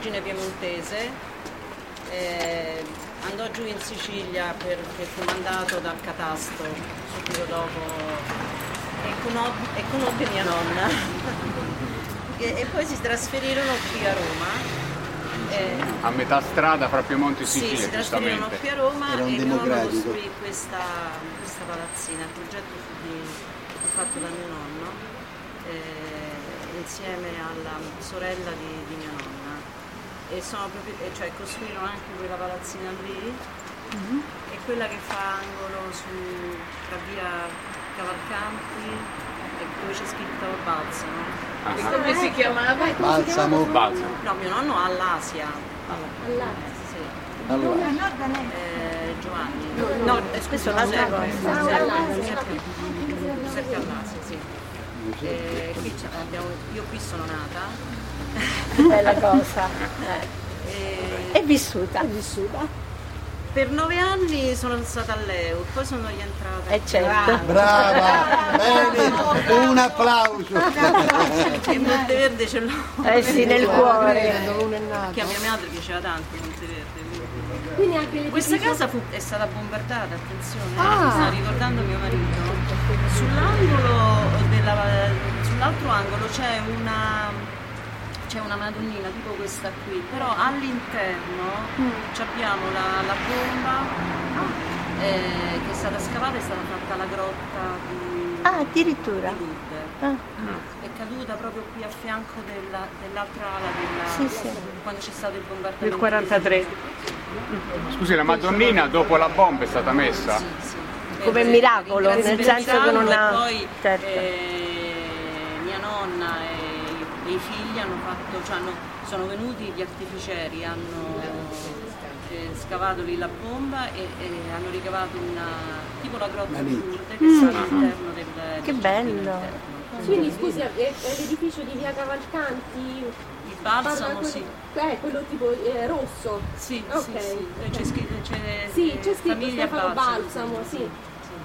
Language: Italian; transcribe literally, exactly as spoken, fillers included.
origine piemontese, eh, andò giù in Sicilia perché fu mandato dal catasto subito dopo e conobbe, e conobbe mia nonna e, e poi si trasferirono qui a Roma. Eh, a metà strada fra Piemonte e Sicilia. Sì, si trasferirono qui a Roma Era un e mio nonno democratico. costruì questa, questa palazzina. Il progetto fu, di, fu fatto da mio nonno eh, insieme alla sorella di, di mia nonna e sono proprio, e cioè costruirono anche quella palazzina lì mm-hmm. e quella che fa angolo su, tra via Cavalcanti e dove c'è scritto Balsamo. Ah, e come si chiamava? Balsamo. Balsamo. No, mio nonno ha l'Asia. All'Asia. Sì. Allora. Eh, Giovanni. No, eh, questo è Giuseppe. Giuseppe all'Asia, sì. Eh, qui abbiamo, io qui sono nata. Bella cosa. Eh, È vissuta. È vissuta. Per nove anni sono stata all'E U, poi sono rientrata. E certo. Brava, bene, un applauso. Il Monteverde ce l'ho. Eh sì, nel cuore. Che a mia madre piaceva tanto il Monteverde. Quindi anche questa casa fu, è stata bombardata, attenzione, ah. mi sta ricordando mio marito. Sull'angolo della, sull'altro angolo c'è una. C'è una Madonnina tipo questa qui, però all'interno mm. abbiamo la, la bomba ah. eh, che è stata scavata, è stata fatta la grotta di, ah, addirittura. di Lourdes. Ah. È caduta proprio qui a fianco della, dell'altra ala della, sì, sì. quando c'è stato il bombardamento. Del quarantatré. Scusi, la Madonnina dopo la bomba è stata messa? Sì, sì. Come miracolo, nel senso che non ha... Poi certo. eh, mia nonna e i figli hanno fatto, cioè hanno, sono venuti gli artificieri, hanno eh, scavato lì la bomba e, e hanno ricavato una tipo la grotta di Lourdes che sta all'interno del, del che bello interno. Quindi scusi, è, è l'edificio di via Cavalcanti? Il Balsamo, quello, sì. Eh, quello tipo eh, rosso? Sì, okay. sì, sì. C'è scritto, c'è, sì, c'è scritto famiglia Stefano Balsamo, Balsamo, sì.